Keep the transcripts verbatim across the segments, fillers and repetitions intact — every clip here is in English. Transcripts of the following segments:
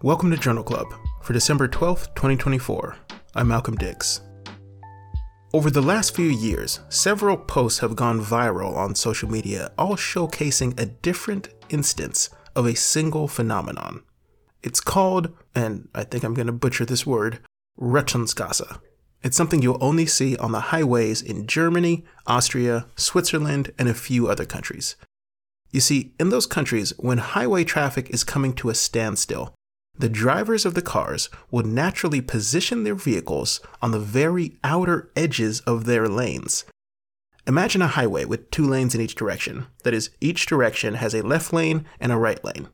Welcome to Journal Club for December twelfth, twenty twenty-four. I'm Malcolm Diggs. Over the last few years, several posts have gone viral on social media, all showcasing a different instance of a single phenomenon. It's called, and I think I'm going to butcher this word, Rettungsgasse. It's something you'll only see on the highways in Germany, Austria, Switzerland, and a few other countries. You see, in those countries, when highway traffic is coming to a standstill, the drivers of the cars will naturally position their vehicles on the very outer edges of their lanes. Imagine a highway with two lanes in each direction. That is, each direction has a left lane and a right lane.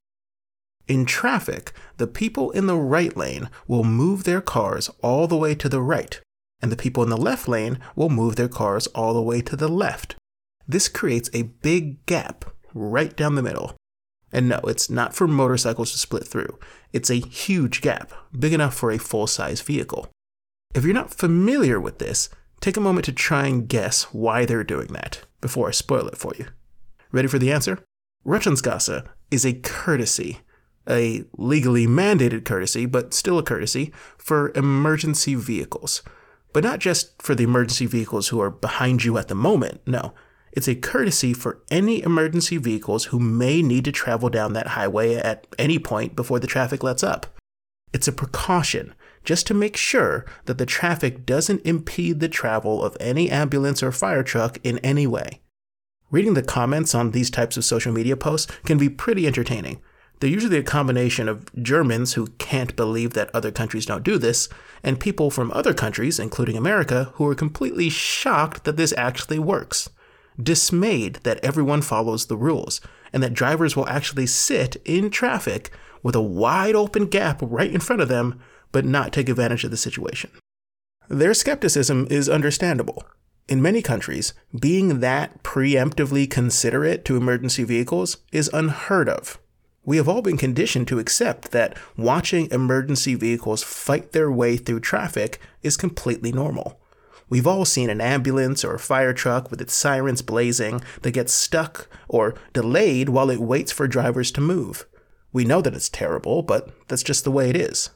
In traffic, the people in the right lane will move their cars all the way to the right, and the people in the left lane will move their cars all the way to the left. This creates a big gap right down the middle. And no, it's not for motorcycles to split through. It's a huge gap, big enough for a full-size vehicle. If you're not familiar with this, take a moment to try and guess why they're doing that before I spoil it for you. Ready for the answer? Rettungsgasse is a courtesy, a legally mandated courtesy, but still a courtesy, for emergency vehicles. But not just for the emergency vehicles who are behind you at the moment, no. It's a courtesy for any emergency vehicles who may need to travel down that highway at any point before the traffic lets up. It's a precaution, just to make sure that the traffic doesn't impede the travel of any ambulance or fire truck in any way. Reading the comments on these types of social media posts can be pretty entertaining. They're usually a combination of Germans who can't believe that other countries don't do this, and people from other countries, including America, who are completely shocked that this actually works. Dismayed that everyone follows the rules, and that drivers will actually sit in traffic with a wide open gap right in front of them, but not take advantage of the situation. Their skepticism is understandable. In many countries, being that preemptively considerate to emergency vehicles is unheard of. We have all been conditioned to accept that watching emergency vehicles fight their way through traffic is completely normal. We've all seen an ambulance or a fire truck with its sirens blazing that gets stuck or delayed while it waits for drivers to move. We know that it's terrible, but that's just the way it is.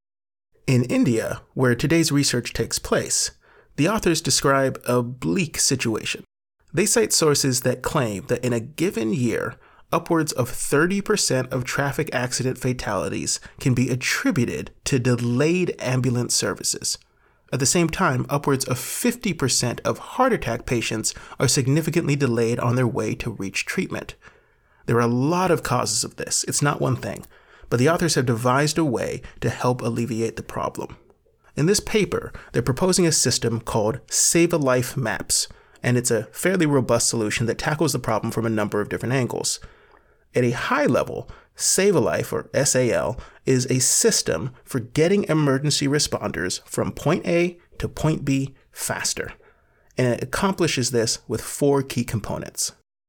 In India, where today's research takes place, the authors describe a bleak situation. They cite sources that claim that in a given year, upwards of thirty percent of traffic accident fatalities can be attributed to delayed ambulance services. At the same time, upwards of fifty percent of heart attack patients are significantly delayed on their way to reach treatment. There are a lot of causes of this. It's not one thing, but the authors have devised a way to help alleviate the problem. In this paper, they're proposing a system called Save a Life Maps, and it's a fairly robust solution that tackles the problem from a number of different angles. At a high level, Save a Life, or S A L, is a system for getting emergency responders from point A to point B faster. And it accomplishes this with four key components.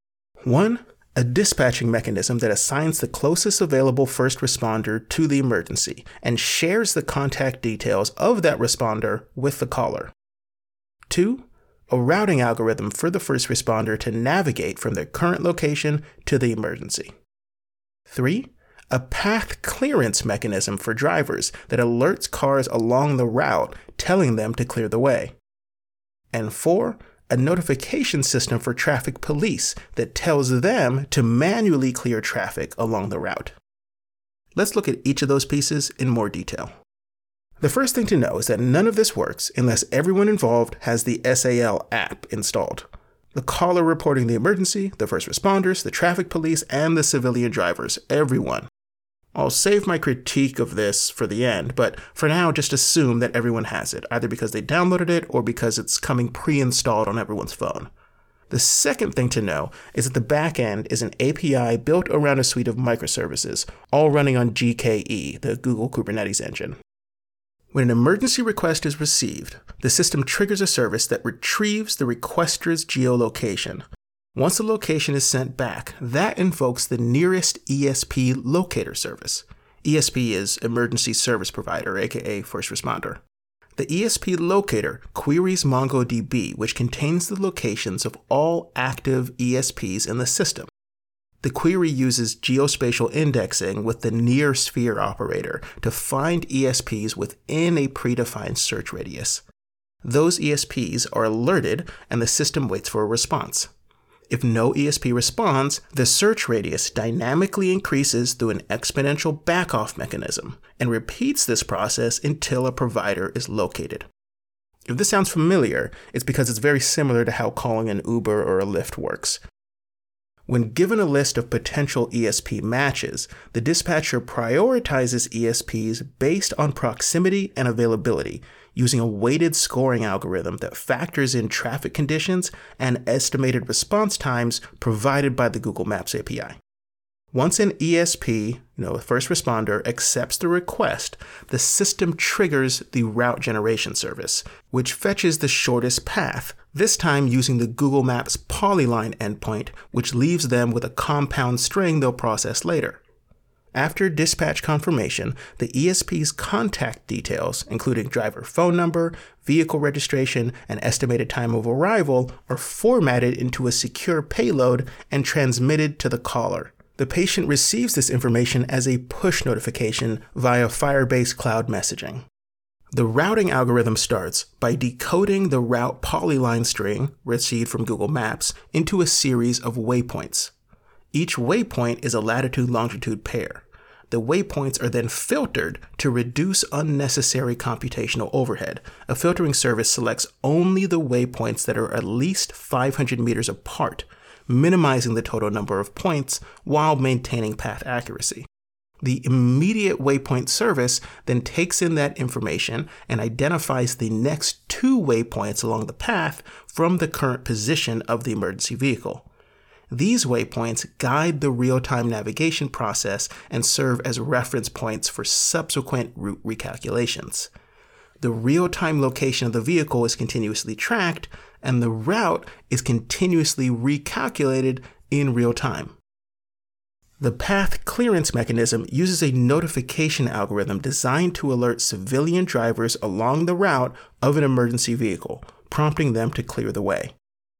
One, a dispatching mechanism that assigns the closest available first responder to the emergency and shares the contact details of that responder with the caller. Two, a routing algorithm for the first responder to navigate from their current location to the emergency. Three, a path clearance mechanism for drivers that alerts cars along the route, telling them to clear the way. And four, a notification system for traffic police that tells them to manually clear traffic along the route. Let's look at each of those pieces in more detail. The first thing to know is that none of this works unless everyone involved has the S A L app installed. The caller reporting the emergency, the first responders, the traffic police, and the civilian drivers, everyone. I'll save my critique of this for the end, but for now, just assume that everyone has it, either because they downloaded it or because it's coming pre-installed on everyone's phone. The second thing to know is that the back end is an A P I built around a suite of microservices, all running on G K E, the Google Kubernetes engine. When an emergency request is received, the system triggers a service that retrieves the requester's geolocation. Once the location is sent back, that invokes the nearest E S P locator service. E S P is Emergency Service Provider, aka First Responder. The E S P locator queries MongoDB, which contains the locations of all active E S Ps in the system. The query uses geospatial indexing with the near sphere operator to find E S Ps within a predefined search radius. Those E S Ps are alerted and the system waits for a response. If no E S P responds, the search radius dynamically increases through an exponential backoff mechanism and repeats this process until a provider is located. If this sounds familiar, it's because it's very similar to how calling an Uber or a Lyft works. When given a list of potential E S P matches, the dispatcher prioritizes E S Ps based on proximity and availability, using a weighted scoring algorithm that factors in traffic conditions and estimated response times provided by the Google Maps A P I. Once an E S P, you know, a first responder, accepts the request, the system triggers the route generation service, which fetches the shortest path, this time using the Google Maps polyline endpoint, which leaves them with a compound string they'll process later. After dispatch confirmation, the E S P's contact details, including driver phone number, vehicle registration, and estimated time of arrival, are formatted into a secure payload and transmitted to the caller. The patient receives this information as a push notification via Firebase Cloud Messaging. The routing algorithm starts by decoding the route polyline string received from Google Maps into a series of waypoints. Each waypoint is a latitude-longitude pair. The waypoints are then filtered to reduce unnecessary computational overhead. A filtering service selects only the waypoints that are at least five hundred meters apart, minimizing the total number of points while maintaining path accuracy. The immediate waypoint service then takes in that information and identifies the next two waypoints along the path from the current position of the emergency vehicle. These waypoints guide the real-time navigation process and serve as reference points for subsequent route recalculations. The real-time location of the vehicle is continuously tracked, and the route is continuously recalculated in real time. The path clearance mechanism uses a notification algorithm designed to alert civilian drivers along the route of an emergency vehicle, prompting them to clear the way.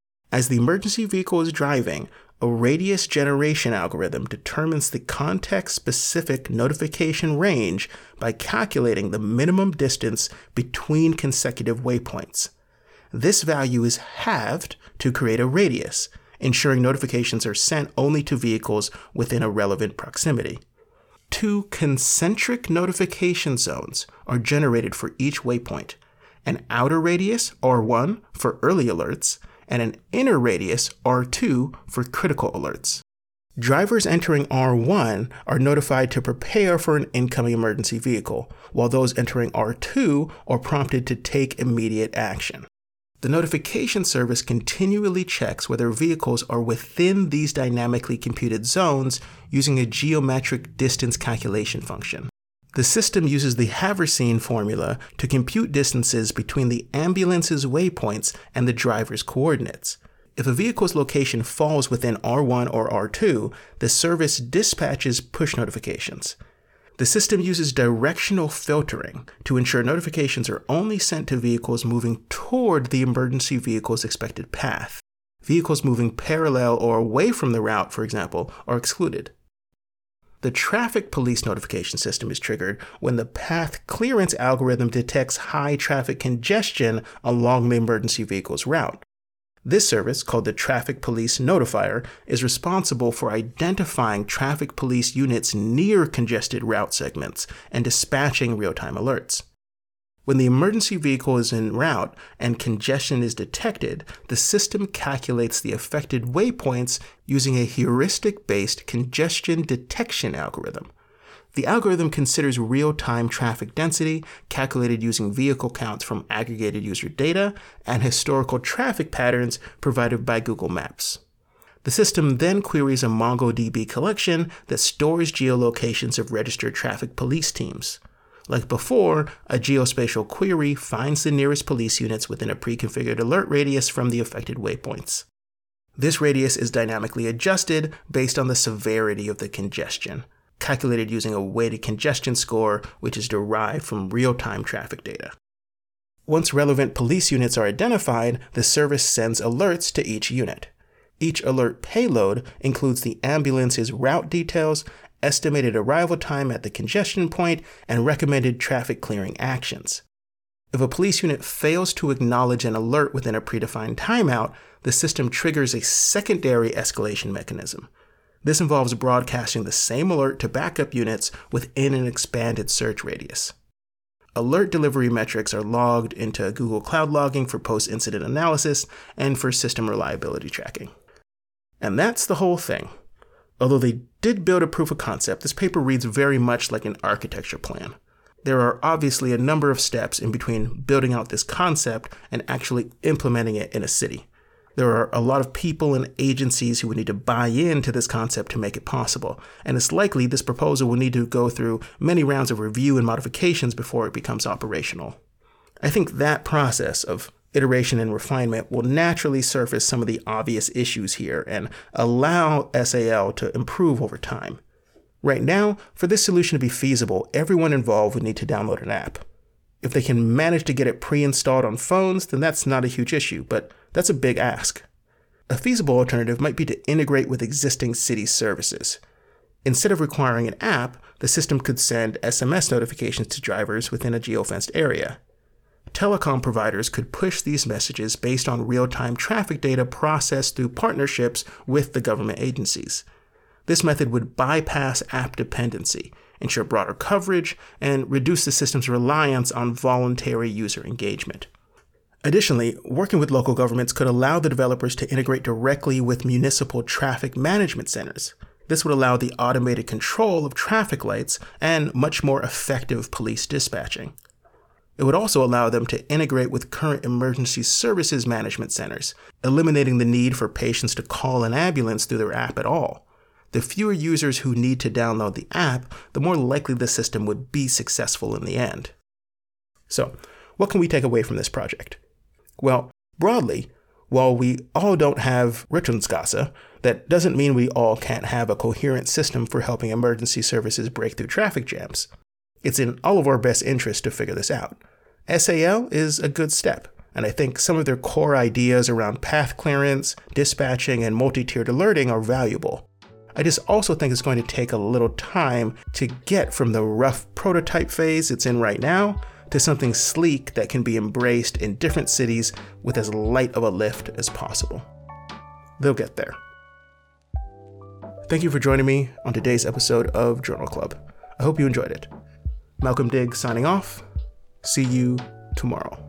As the emergency vehicle is driving, a radius generation algorithm determines the context-specific notification range by calculating the minimum distance between consecutive waypoints. This value is halved to create a radius, ensuring notifications are sent only to vehicles within a relevant proximity. Two concentric notification zones are generated for each waypoint: an outer radius, R one, for early alerts, and an inner radius, R two, for critical alerts. Drivers entering R one are notified to prepare for an incoming emergency vehicle, while those entering R two are prompted to take immediate action. The notification service continually checks whether vehicles are within these dynamically computed zones using a geometric distance calculation function. The system uses the Haversine formula to compute distances between the ambulance's waypoints and the driver's coordinates. If a vehicle's location falls within R one or R two, the service dispatches push notifications. The system uses directional filtering to ensure notifications are only sent to vehicles moving toward the emergency vehicle's expected path. Vehicles moving parallel or away from the route, for example, are excluded. The traffic police notification system is triggered when the path clearance algorithm detects high traffic congestion along the emergency vehicle's route. This service, called the Traffic Police Notifier, is responsible for identifying traffic police units near congested route segments and dispatching real-time alerts. When the emergency vehicle is en route and congestion is detected, the system calculates the affected waypoints using a heuristic-based congestion detection algorithm. The algorithm considers real-time traffic density, calculated using vehicle counts from aggregated user data, and historical traffic patterns provided by Google Maps. The system then queries a MongoDB collection that stores geolocations of registered traffic police teams. Like before, a geospatial query finds the nearest police units within a pre-configured alert radius from the affected waypoints. This radius is dynamically adjusted based on the severity of the congestion, calculated using a weighted congestion score, which is derived from real-time traffic data. Once relevant police units are identified, the service sends alerts to each unit. Each alert payload includes the ambulance's route details, estimated arrival time at the congestion point, and recommended traffic clearing actions. If a police unit fails to acknowledge an alert within a predefined timeout, the system triggers a secondary escalation mechanism. This involves broadcasting the same alert to backup units within an expanded search radius. Alert delivery metrics are logged into Google Cloud Logging for post-incident analysis and for system reliability tracking. And that's the whole thing. Although they did build a proof of concept, this paper reads very much like an architecture plan. There are obviously a number of steps in between building out this concept and actually implementing it in a city. There are a lot of people and agencies who would need to buy into this concept to make it possible, and it's likely this proposal will need to go through many rounds of review and modifications before it becomes operational. I think that process of iteration and refinement will naturally surface some of the obvious issues here and allow S A L to improve over time. Right now, for this solution to be feasible, everyone involved would need to download an app. If they can manage to get it pre-installed on phones, then that's not a huge issue, but that's a big ask. A feasible alternative might be to integrate with existing city services. Instead of requiring an app, the system could send S M S notifications to drivers within a geofenced area. Telecom providers could push these messages based on real-time traffic data processed through partnerships with the government agencies. This method would bypass app dependency, ensure broader coverage, and reduce the system's reliance on voluntary user engagement. Additionally, working with local governments could allow the developers to integrate directly with municipal traffic management centers. This would allow the automated control of traffic lights and much more effective police dispatching. It would also allow them to integrate with current emergency services management centers, eliminating the need for patients to call an ambulance through their app at all. The fewer users who need to download the app, the more likely the system would be successful in the end. So, what can we take away from this project? Well, broadly, while we all don't have Rettungsgasse, that doesn't mean we all can't have a coherent system for helping emergency services break through traffic jams. It's in all of our best interest to figure this out. S A L is a good step, and I think some of their core ideas around path clearance, dispatching, and multi-tiered alerting are valuable. I just also think it's going to take a little time to get from the rough prototype phase it's in right now to something sleek that can be embraced in different cities with as light of a lift as possible. They'll get there. Thank you for joining me on today's episode of Journal Club. I hope you enjoyed it. Malcolm Diggs signing off. See you tomorrow.